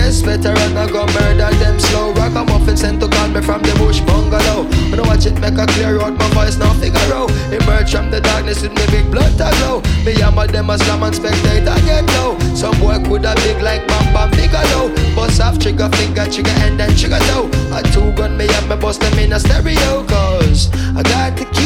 Yes, veteran, I go murder them slow. Rock a muffin sent to call me from the bush bungalow. When I watch it make a clear out, my voice now figure out. Emerge from the darkness with me big blood to glow. Me hammer them a slam and spectator get low. Some boy coulda big like Bam Bam Bigelow. Bust off trigger finger, trigger and then trigger toe. A two gun me have me bust them in a stereo. Cause I got the